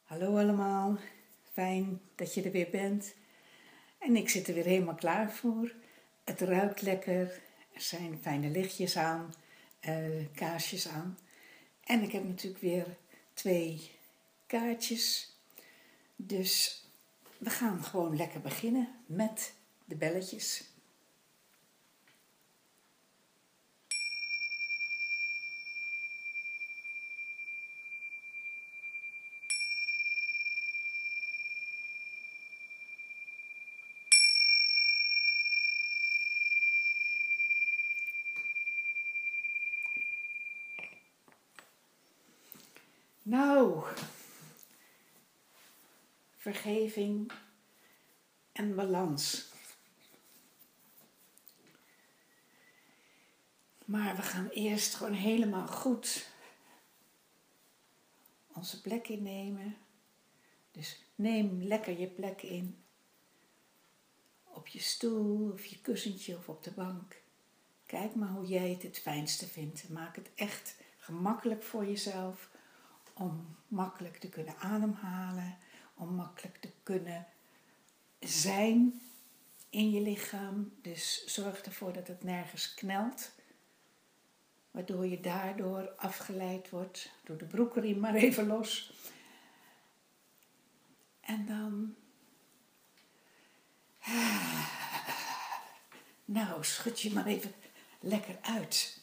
Hallo allemaal, fijn dat je er weer bent. En ik zit er weer helemaal klaar voor. Het ruikt lekker, er zijn fijne lichtjes aan, kaarsjes aan. En ik heb natuurlijk weer 2 kaartjes. Dus we gaan gewoon lekker beginnen met de belletjes. Nou, vergeving en balans. Maar we gaan eerst gewoon helemaal goed onze plek innemen. Dus neem lekker je plek in. Op je stoel of je kussentje of op de bank. Kijk maar hoe jij het fijnste vindt. Maak het echt gemakkelijk voor jezelf. Om makkelijk te kunnen ademhalen. Om makkelijk te kunnen zijn in je lichaam. Dus zorg ervoor dat het nergens knelt. Waardoor je daardoor afgeleid wordt. Doe de broekriem maar even los. En dan... Nou, schud je maar even lekker uit.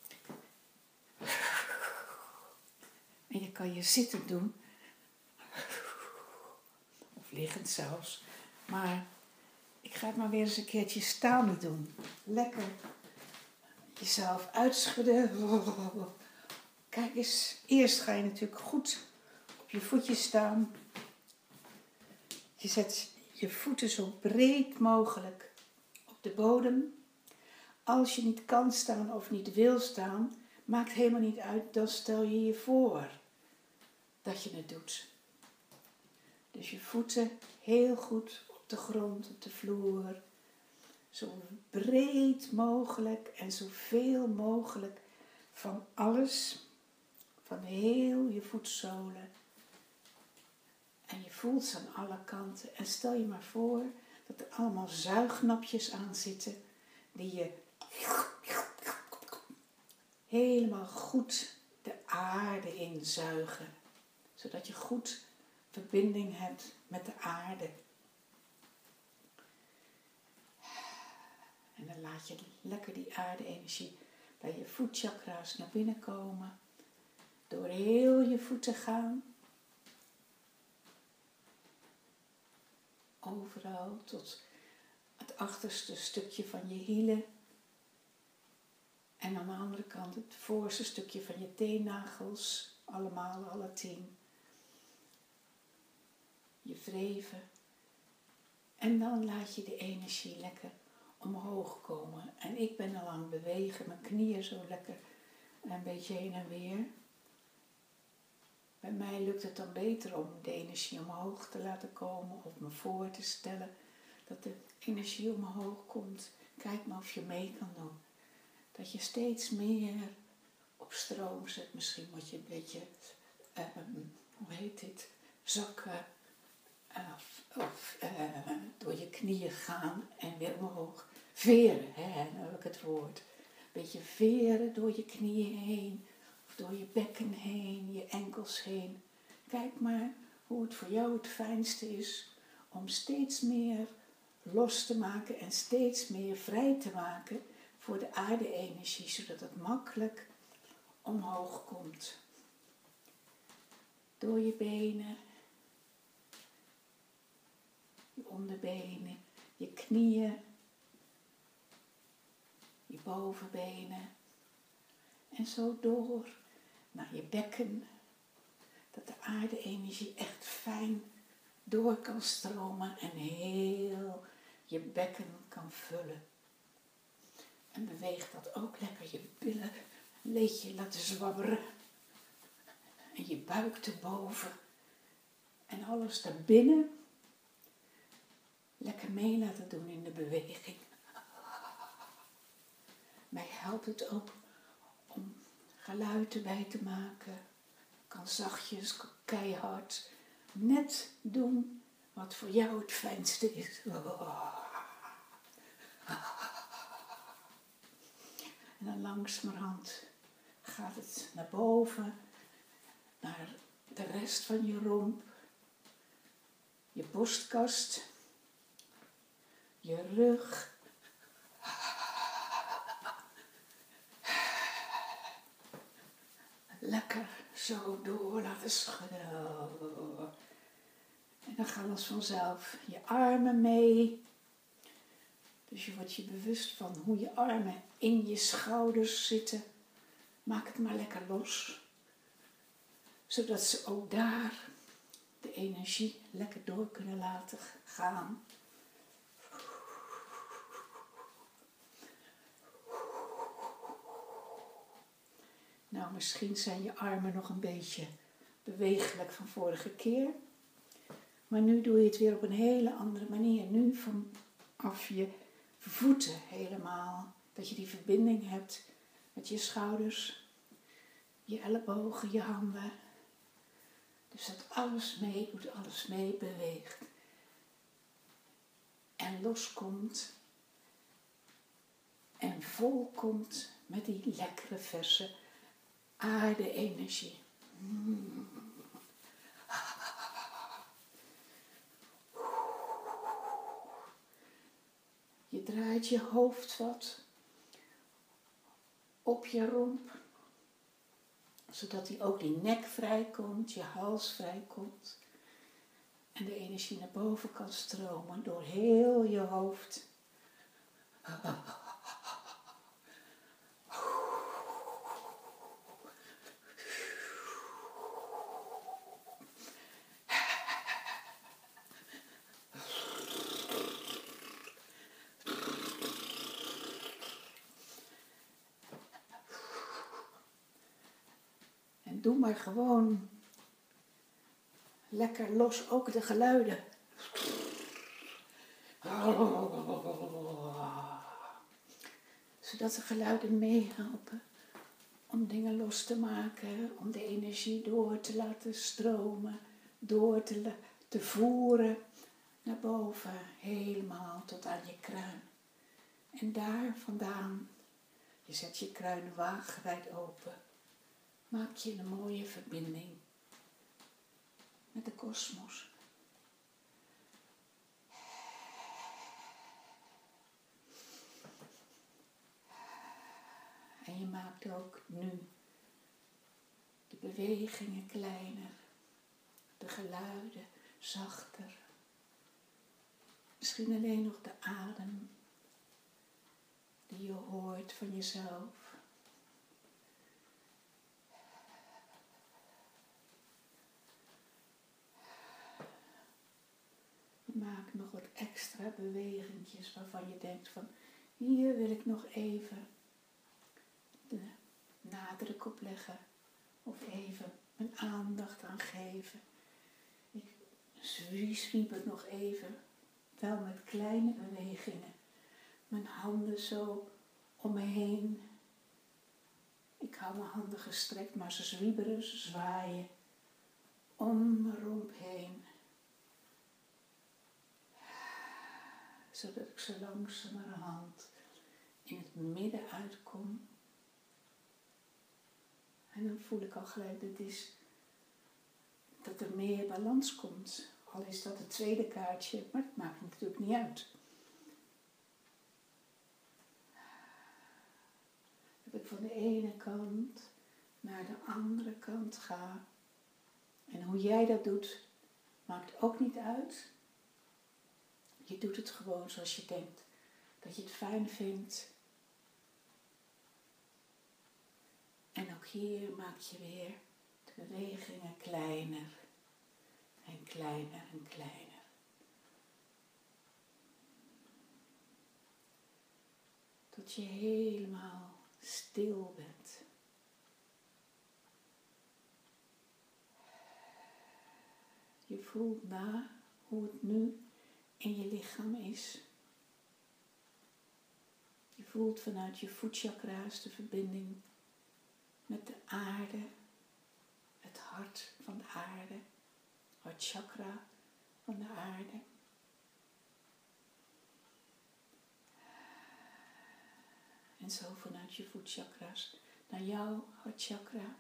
En je kan je zitten doen. Of liggend zelfs. Maar ik ga het maar weer eens een keertje staande doen. Lekker jezelf uitschudden. Kijk eens, eerst ga je natuurlijk goed op je voetjes staan. Je zet je voeten zo breed mogelijk op de bodem. Als je niet kan staan of niet wil staan, maakt helemaal niet uit, dan stel je je voor dat je het doet. Dus je voeten heel goed op de grond, op de vloer. Zo breed mogelijk en zoveel mogelijk van alles, van heel je voetzolen. En je voelt ze aan alle kanten. En stel je maar voor dat er allemaal zuignapjes aan zitten die je helemaal goed de aarde inzuigen. Zodat je goed verbinding hebt met de aarde. En dan laat je lekker die aarde-energie bij je voetchakra's naar binnen komen. Door heel je voeten gaan. Overal tot het achterste stukje van je hielen. En aan de andere kant het voorste stukje van je teennagels. Allemaal, alle 10. Je wreven. En dan laat je de energie lekker omhoog komen. En ik ben al aan het bewegen, mijn knieën zo lekker een beetje heen en weer. Bij mij lukt het dan beter om de energie omhoog te laten komen of me voor te stellen dat de energie omhoog komt. Kijk maar of je mee kan doen. Dat je steeds meer op stroom zet. Misschien moet je een beetje, zakken of door je knieën gaan en weer omhoog. Veren, dan heb ik het woord. Een beetje veren door je knieën heen. Of door je bekken heen, je enkels heen. Kijk maar hoe het voor jou het fijnste is om steeds meer los te maken en steeds meer vrij te maken voor de aarde-energie, zodat het makkelijk omhoog komt. Door je benen, je onderbenen, je knieën, je bovenbenen en zo door naar je bekken, dat de aarde-energie echt fijn door kan stromen en heel je bekken kan vullen. En beweeg dat ook lekker, je billen een beetje laten zwabberen. En je buik erboven. En alles daarbinnen lekker mee laten doen in de beweging. Mij helpt het ook geluid erbij te maken. Kan zachtjes, kan keihard. net doen wat voor jou het fijnste is. En dan langzamerhand gaat het naar boven, naar de rest van je romp, je borstkast, je rug. Lekker zo door laten schudden. En dan gaat alles vanzelf. Je armen mee. Dus je wordt je bewust van hoe je armen in je schouders zitten. Maak het maar lekker los. Zodat ze ook daar de energie lekker door kunnen laten gaan. Nou, misschien zijn je armen nog een beetje bewegelijk van vorige keer. Maar nu doe je het weer op een hele andere manier. Nu vanaf je voeten helemaal. Dat je die verbinding hebt met je schouders, je ellebogen, je handen. Dus dat alles meedoet, alles mee beweegt. En loskomt. En volkomt met die lekkere verse aarde-energie. Je draait je hoofd wat op je romp, zodat ook die nek vrijkomt, je hals vrijkomt. En de energie naar boven kan stromen door heel je hoofd. En doe maar gewoon lekker los ook de geluiden. Zodat de geluiden meehelpen om dingen los te maken, om de energie door te laten stromen, door te voeren naar boven, helemaal tot aan je kruin. En daar vandaan, je zet je kruin wagenwijd open, maak je een mooie verbinding met de kosmos. En je maakt ook nu de bewegingen kleiner, de geluiden zachter. Misschien alleen nog de adem die je hoort van jezelf. Je maakt nog wat extra bewegingjes waarvan je denkt van, hier wil ik nog even de nadruk op leggen of even mijn aandacht aan geven. Ik zwiep het nog even, wel met kleine bewegingen. Mijn handen zo om me heen. Ik hou mijn handen gestrekt, maar ze zwieberen, ze zwaaien om mijn romp heen. Zodat ik zo langzamerhand in het midden uitkom. En dan voel ik al gelijk dat er meer balans komt. Al is dat het tweede kaartje, maar het maakt natuurlijk niet uit. Dat ik van de ene kant naar de andere kant ga. En hoe jij dat doet, maakt ook niet uit. Je doet het gewoon zoals je denkt dat je het fijn vindt. En ook hier maak je weer de bewegingen kleiner en kleiner en kleiner. Tot je helemaal stil bent. Je voelt na hoe het nu in je lichaam is. Je voelt vanuit je voetchakra's de verbinding met de aarde, het hart van de aarde, hartchakra van de aarde. En zo vanuit je voetchakra's naar jouw hartchakra.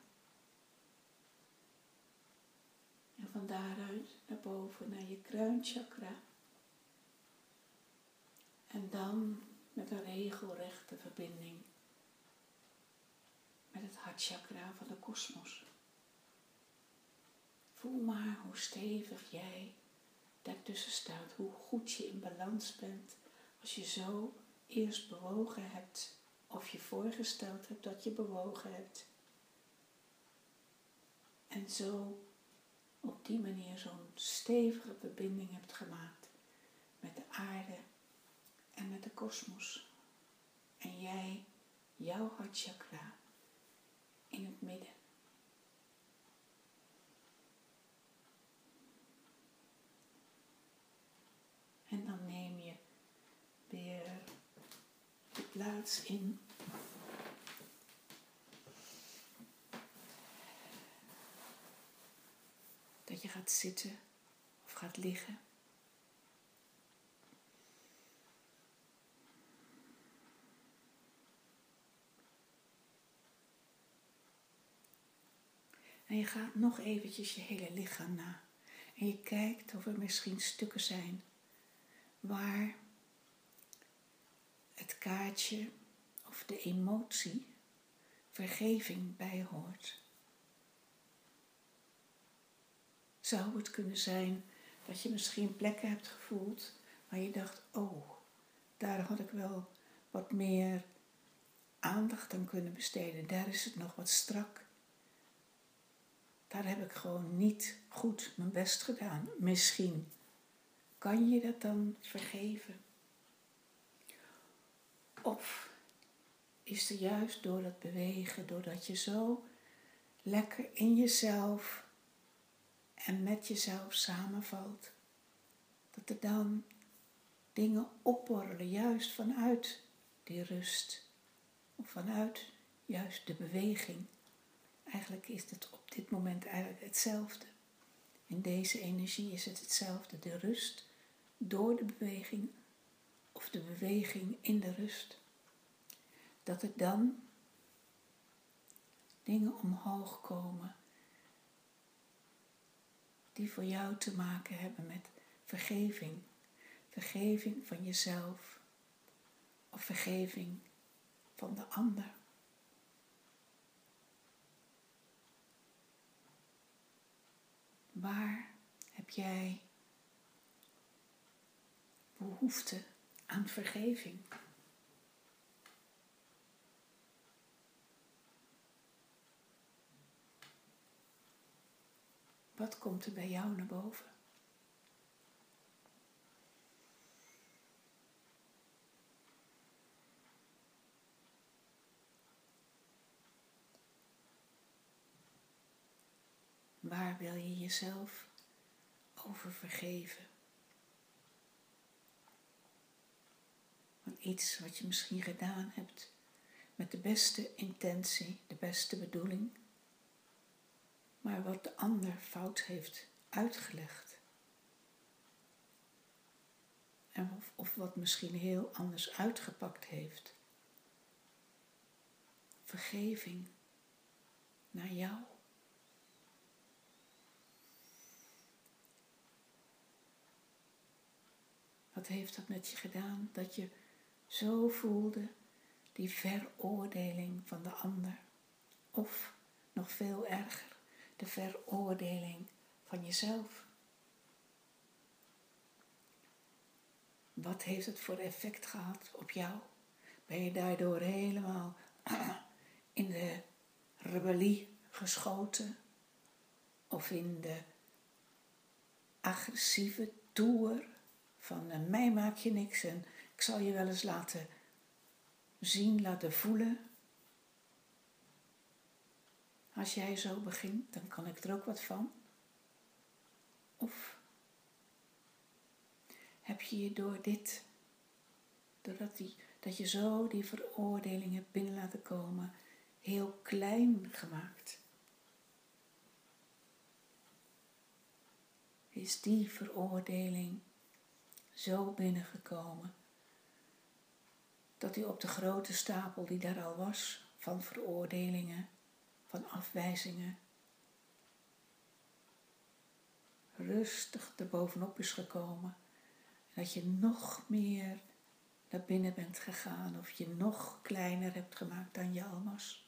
En van daaruit naar boven naar je kruinchakra. En dan met een regelrechte verbinding met het hartchakra van de kosmos. Voel maar hoe stevig jij daartussen staat, hoe goed je in balans bent als je zo eerst bewogen hebt of je voorgesteld hebt dat je bewogen hebt. En zo op die manier zo'n stevige verbinding hebt gemaakt met de aarde en met de kosmos. En jij, jouw hartchakra, in het midden. En dan neem je weer de plaats in. Dat je gaat zitten of gaat liggen. En je gaat nog eventjes je hele lichaam na. En je kijkt of er misschien stukken zijn waar het kaartje of de emotie vergeving bij hoort. Zou het kunnen zijn dat je misschien plekken hebt gevoeld waar je dacht, oh, daar had ik wel wat meer aandacht aan kunnen besteden. Daar is het nog wat strak. Daar heb ik gewoon niet goed mijn best gedaan. Misschien kan je dat dan vergeven. Of is er juist door dat bewegen, doordat je zo lekker in jezelf en met jezelf samenvalt, dat er dan dingen opborrelen, juist vanuit die rust. Of vanuit juist de beweging. Eigenlijk is het op dit moment eigenlijk hetzelfde. In deze energie is het hetzelfde. De rust door de beweging of de beweging in de rust. Dat er dan dingen omhoog komen die voor jou te maken hebben met vergeving. Vergeving van jezelf of vergeving van de ander. Waar heb jij behoefte aan vergeving? Wat komt er bij jou naar boven? Waar wil je jezelf over vergeven? Van iets wat je misschien gedaan hebt met de beste intentie, de beste bedoeling, maar wat de ander fout heeft uitgelegd. Of wat misschien heel anders uitgepakt heeft. Vergeving naar jou. Wat heeft dat met je gedaan? Dat je zo voelde die veroordeling van de ander. Of nog veel erger, de veroordeling van jezelf. Wat heeft het voor effect gehad op jou? Ben je daardoor helemaal in de rebellie geschoten? Of in de agressieve toer van mij maak je niks en ik zal je wel eens laten zien, laten voelen. Als jij zo begint, dan kan ik er ook wat van. Of heb je je door dit, dat je zo die veroordeling hebt binnen laten komen, heel klein gemaakt? is die veroordeling zo binnengekomen dat hij op de grote stapel die daar al was, van veroordelingen, van afwijzingen, rustig erbovenop is gekomen. En dat je nog meer naar binnen bent gegaan of je nog kleiner hebt gemaakt dan je al was.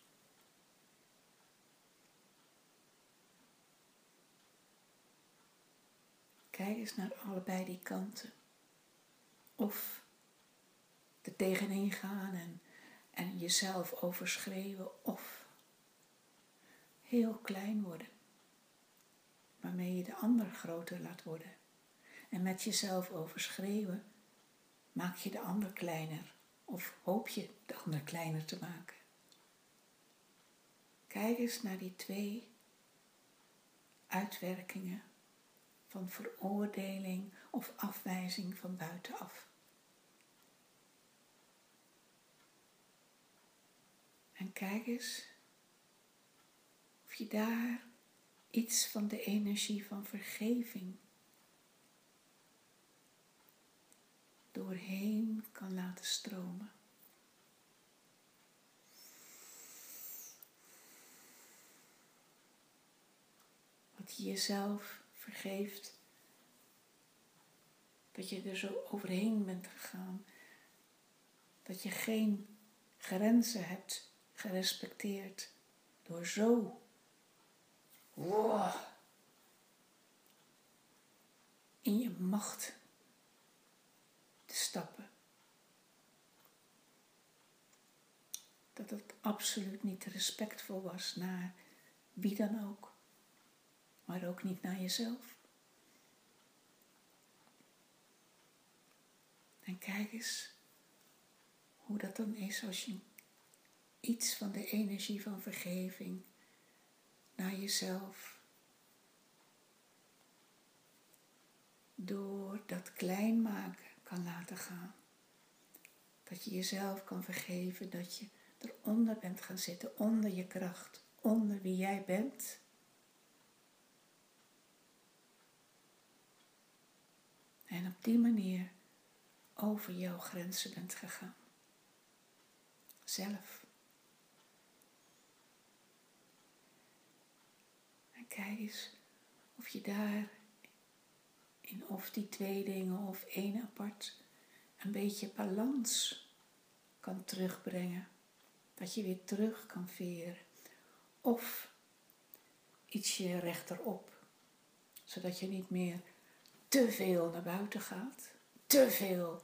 Kijk eens naar allebei die kanten. Of er tegenin gaan en jezelf overschreeuwen, of heel klein worden, waarmee je de ander groter laat worden. En met jezelf overschreeuwen maak je de ander kleiner, of hoop je de ander kleiner te maken. Kijk eens naar die twee uitwerkingen van veroordeling of afwijzing van buitenaf. En kijk eens of je daar iets van de energie van vergeving doorheen kan laten stromen. Dat je jezelf vergeeft, dat je er zo overheen bent gegaan, dat je geen grenzen hebt gerespecteerd door zo in je macht te stappen. Dat het absoluut niet respectvol was naar wie dan ook, maar ook niet naar jezelf. En kijk eens hoe dat dan is als je iets van de energie van vergeving naar jezelf door dat klein maken kan laten gaan. Dat je jezelf kan vergeven, dat je eronder bent gaan zitten, onder je kracht, onder wie jij bent. En op die manier over jouw grenzen bent gegaan. Zelf. En kijk eens of je daar in of die twee dingen of één apart een beetje balans kan terugbrengen. Dat je weer terug kan veren. Of ietsje rechterop. Zodat je niet meer te veel naar buiten gaat. Te veel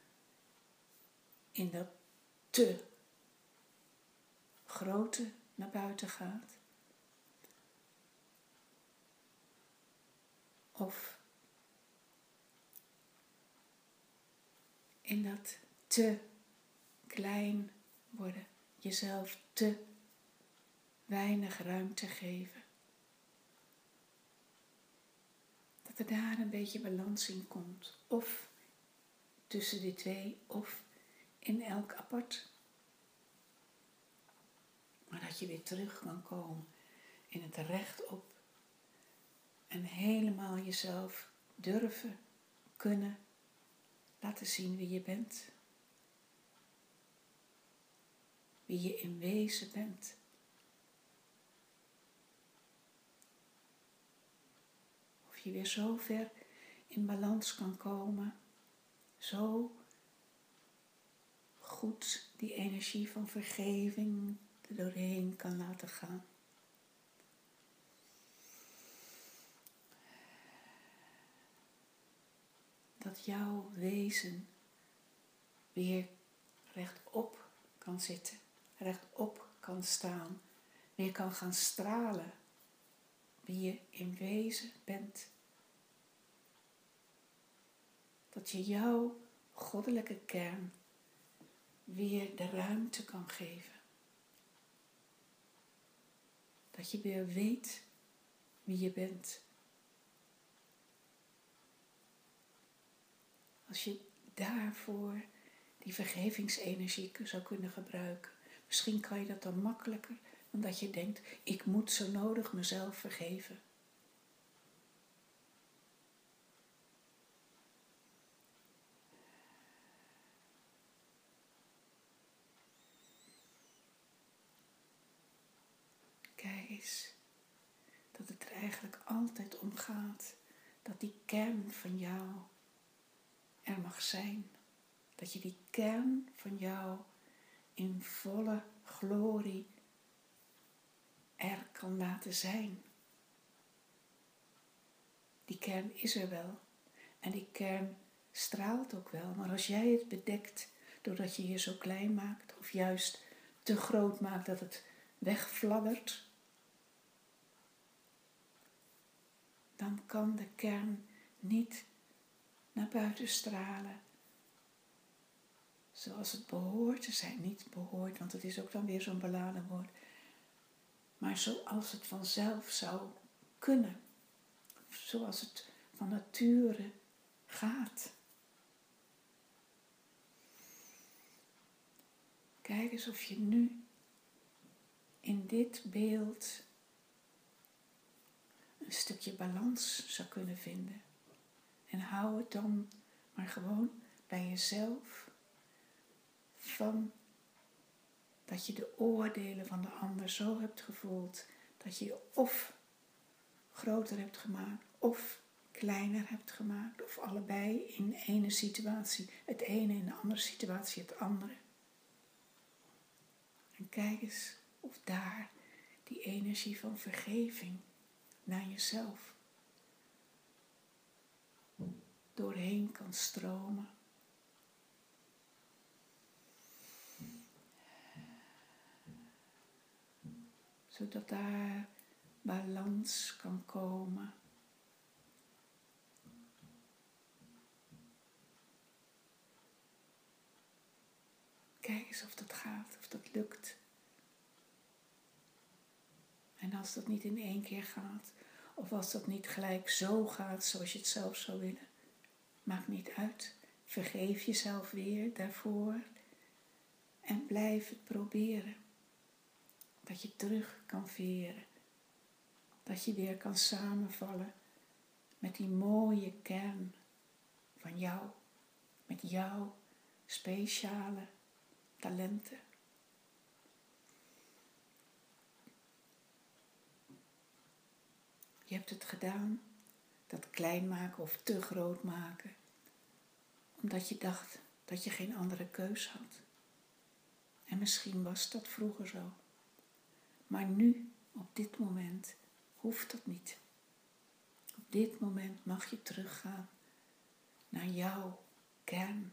in dat te grote naar buiten gaat. Of in dat te klein worden. Jezelf te weinig ruimte geven. Dat er daar een beetje balans in komt. Of tussen die twee, of in elk apart. Maar dat je weer terug kan komen in het rechtop. En helemaal jezelf durven, kunnen laten zien wie je bent. Wie je in wezen bent. Of je weer zo ver in balans kan komen. Zo goed die energie van vergeving er doorheen kan laten gaan. Dat jouw wezen weer rechtop kan zitten, rechtop kan staan, weer kan gaan stralen wie je in wezen bent. Dat je jouw goddelijke kern weer de ruimte kan geven. Dat je weer weet wie je bent. Als je daarvoor die vergevingsenergie zou kunnen gebruiken. Misschien kan je dat dan makkelijker dan dat je denkt, ik moet zo nodig mezelf vergeven. eens dat het er eigenlijk altijd om gaat dat die kern van jou er mag zijn. Dat je die kern van jou in volle glorie er kan laten zijn. Die kern is er wel. En die kern straalt ook wel. Maar als jij het bedekt doordat je je zo klein maakt, of juist te groot maakt dat het wegfladdert, dan kan de kern niet naar buiten stralen zoals het behoort te zijn. Niet behoort, want het is ook dan weer zo'n beladen woord. Maar zoals het vanzelf zou kunnen. Zoals het van nature gaat. Kijk eens of je nu in dit beeld een stukje balans zou kunnen vinden. En hou het dan maar gewoon bij jezelf van dat je de oordelen van de ander zo hebt gevoeld dat je of groter hebt gemaakt of kleiner hebt gemaakt of allebei in de ene situatie het ene, in de andere situatie het andere. En kijk eens of daar die energie van vergeving naar jezelf doorheen kan stromen. Zodat daar balans kan komen. Kijk eens of dat gaat, of dat lukt. En als dat niet in één keer gaat, of als dat niet gelijk zo gaat zoals je het zelf zou willen, maakt niet uit. Vergeef jezelf weer daarvoor en blijf het proberen. Dat je terug kan veren. Dat je weer kan samenvallen met die mooie kern van jou. Met jouw speciale talenten. Je hebt het gedaan, dat klein maken of te groot maken, omdat je dacht dat je geen andere keus had. En misschien was dat vroeger zo. Maar nu, op dit moment, hoeft dat niet. Op dit moment mag je teruggaan naar jouw kern.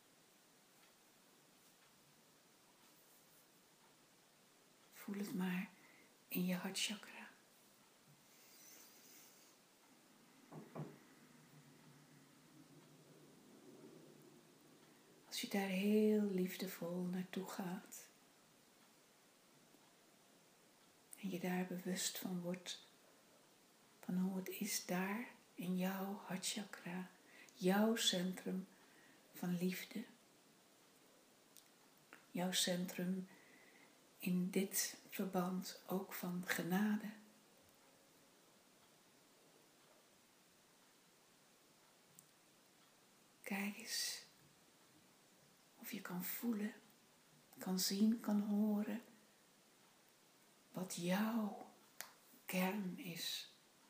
Voel het maar in je hartchakra. Als je daar heel liefdevol naartoe gaat en je daar bewust van wordt, van hoe het is daar in jouw hartchakra, jouw centrum van liefde, jouw centrum in dit verband ook van genade. Kijk eens of je kan voelen, kan zien, kan horen wat jouw kern is.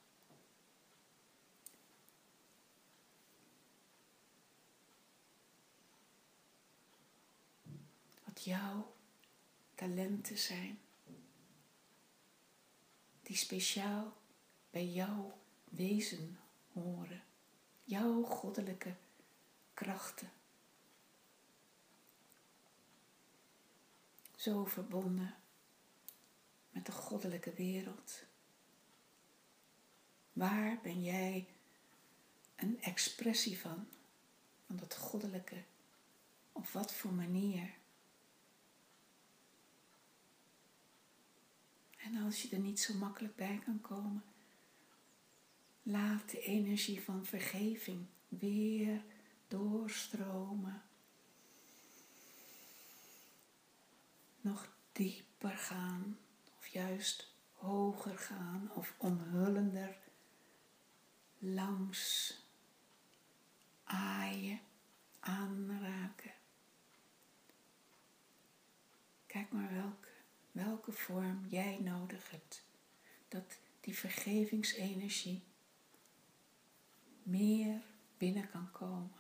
Wat jouw talenten zijn. Die speciaal bij jouw wezen horen. Jouw goddelijke krachten. Zo verbonden met de goddelijke wereld. Waar ben jij een expressie van dat goddelijke? Op wat voor manier? En als je er niet zo makkelijk bij kan komen, laat de energie van vergeving weer doorstromen. Nog dieper gaan, of juist hoger gaan, of omhullender langs aaien, aanraken. Kijk maar welke vorm jij nodig hebt. dat die vergevingsenergie meer binnen kan komen.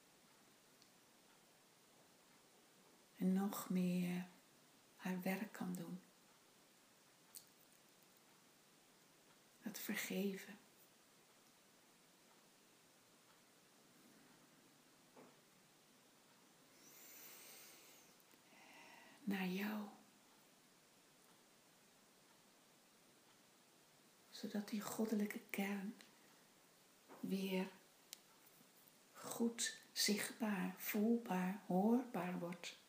En nog meer haar werk kan doen. Het vergeven. Naar jou. Zodat die goddelijke kern weer goed zichtbaar, voelbaar, hoorbaar wordt.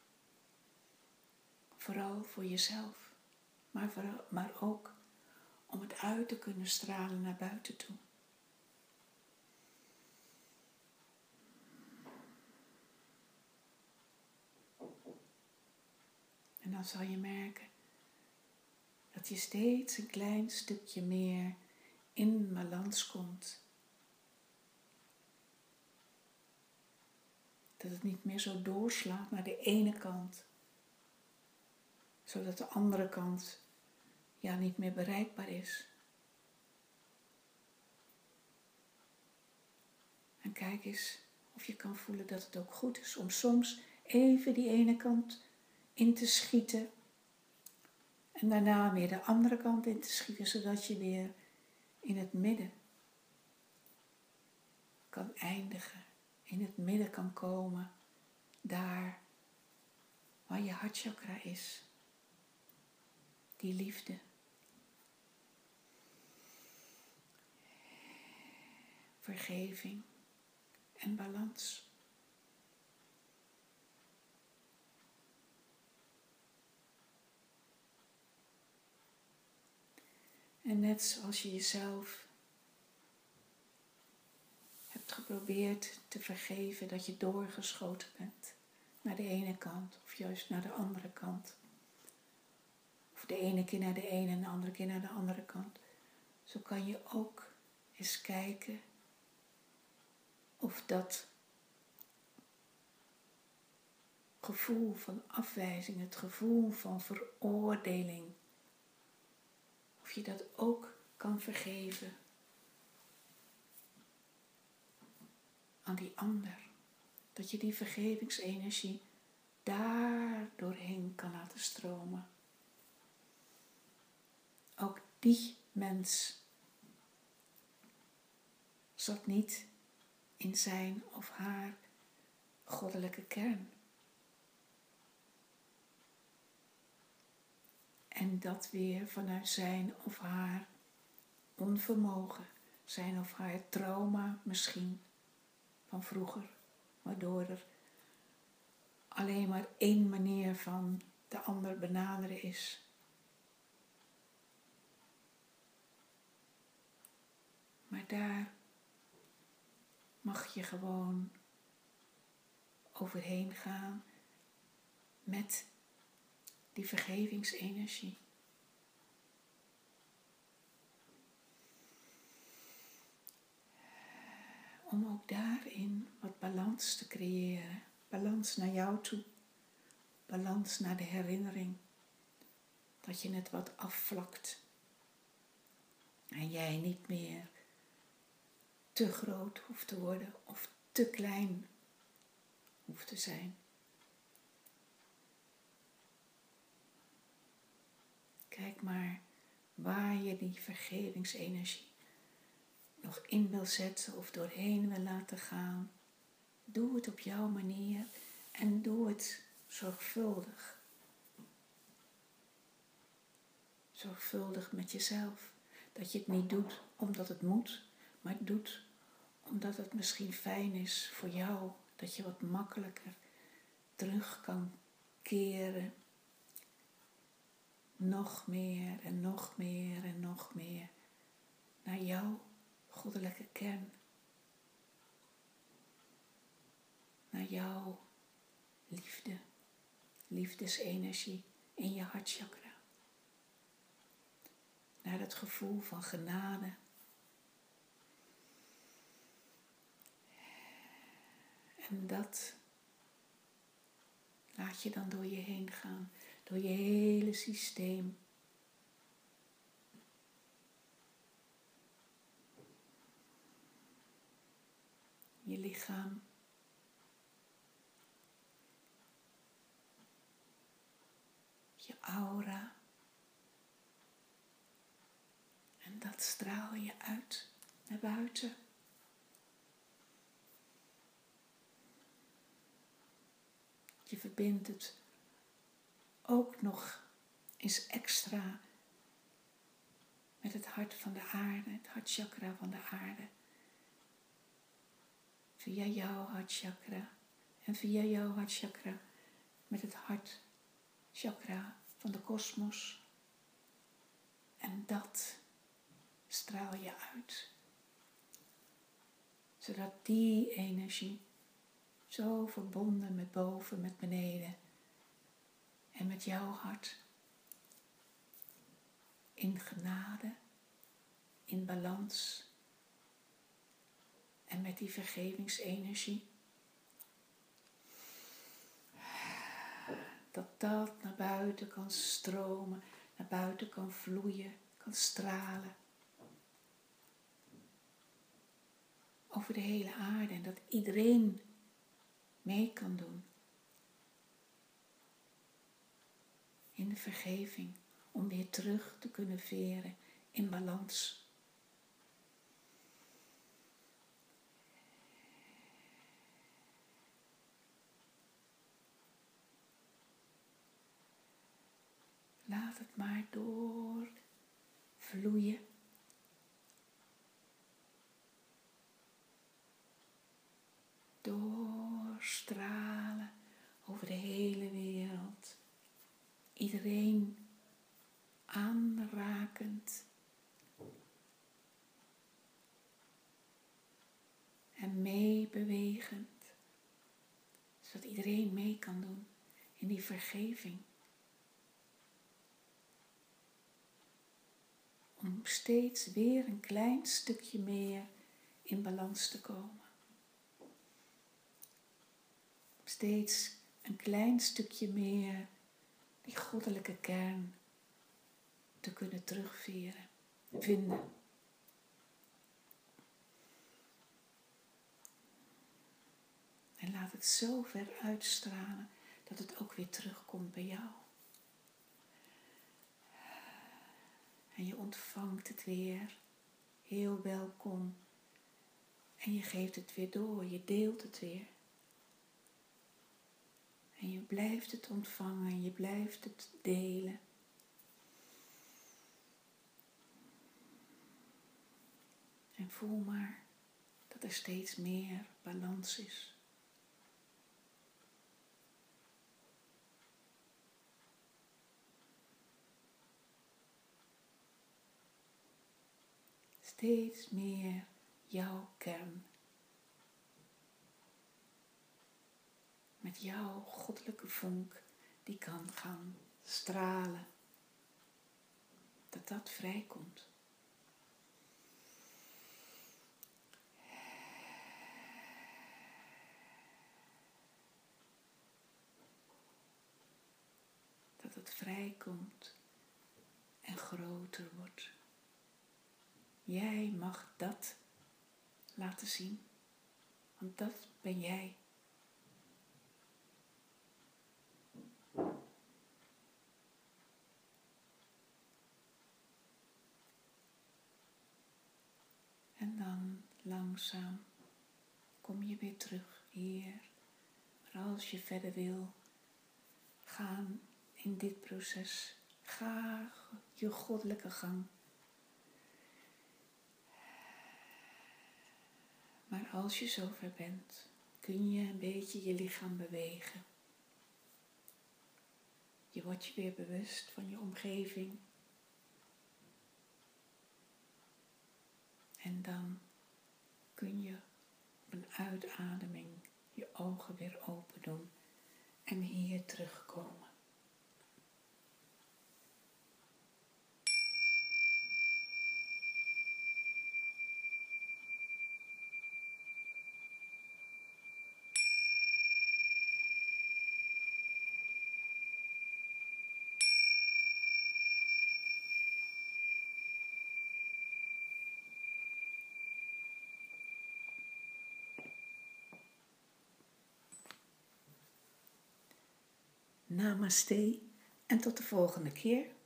Vooral voor jezelf, maar ook om het uit te kunnen stralen naar buiten toe. En dan zal je merken dat je steeds een klein stukje meer in balans komt. Dat het niet meer zo doorslaat naar de ene kant. Zodat de andere kant niet meer bereikbaar is. En kijk eens of je kan voelen dat het ook goed is om soms even die ene kant in te schieten. En daarna weer de andere kant in te schieten, zodat je weer in het midden kan eindigen. In het midden kan komen, daar waar je hartchakra is. Die liefde. Vergeving en balans. En net zoals je jezelf hebt geprobeerd te vergeven dat je doorgeschoten bent naar de ene kant of juist naar de andere kant. Of de ene keer naar de ene en de andere keer naar de andere kant. Zo kan je ook eens kijken of dat gevoel van afwijzing, het gevoel van veroordeling, of je dat ook kan vergeven aan die ander. Dat je die vergevingsenergie daar doorheen kan laten stromen. Ook die mens zat niet in zijn of haar goddelijke kern. En dat weer vanuit zijn of haar onvermogen, zijn of haar trauma misschien van vroeger, waardoor er alleen maar één manier van de ander benaderen is. Maar daar mag je gewoon overheen gaan met die vergevingsenergie. Om ook daarin wat balans te creëren. Balans naar jou toe. Balans naar de herinnering. Dat je het wat afvlakt. En jij niet meer te groot hoeft te worden of te klein hoeft te zijn. Kijk maar waar je die vergevingsenergie nog in wil zetten of doorheen wil laten gaan. Doe het op jouw manier en doe het zorgvuldig. Zorgvuldig met jezelf. Dat je het niet doet omdat het moet, maar doet omdat het misschien fijn is voor jou. Dat je wat makkelijker terug kan keren. Nog meer en nog meer en nog meer naar jouw goddelijke kern. Naar jouw liefde, liefdesenergie in je hartchakra. Naar het gevoel van genade. En dat laat je dan door je heen gaan. Door je hele systeem. je lichaam. Je aura. En dat straal je uit naar buiten. Je verbindt het ook nog eens extra met het hart van de aarde, het hartchakra van de aarde. Via jouw hartchakra en via jouw hartchakra met het hartchakra van de kosmos. En dat straal je uit. Zodat die energie zo verbonden met boven, met beneden en met jouw hart in genade, in balans en met die vergevingsenergie. Dat naar buiten kan stromen, naar buiten kan vloeien, kan stralen. Over de hele aarde en dat iedereen mee kan doen. In de vergeving, om weer terug te kunnen veren in balans. Laat het maar doorvloeien. Doorstralen over de hele wereld. Iedereen aanrakend. En meebewegend. Zodat iedereen mee kan doen in die vergeving. Om steeds weer een klein stukje meer in balans te komen. Steeds een klein stukje meer die goddelijke kern te kunnen vinden. En laat het zo ver uitstralen dat het ook weer terugkomt bij jou. En je ontvangt het weer, heel welkom. En je geeft het weer door, je deelt het weer. En je blijft het ontvangen en je blijft het delen. En voel maar dat er steeds meer balans is. Steeds meer jouw kern. Met jouw goddelijke vonk die kan gaan stralen. Dat vrijkomt. Dat het vrijkomt en groter wordt. Jij mag dat laten zien, want dat ben jij. En dan langzaam kom je weer terug hier. Maar als je verder wil gaan in dit proces, ga je goddelijke gang. Maar als je zover bent, kun je een beetje je lichaam bewegen. Je wordt je weer bewust van je omgeving. En dan kun je op een uitademing je ogen weer open doen en hier terugkomen. Namaste en tot de volgende keer.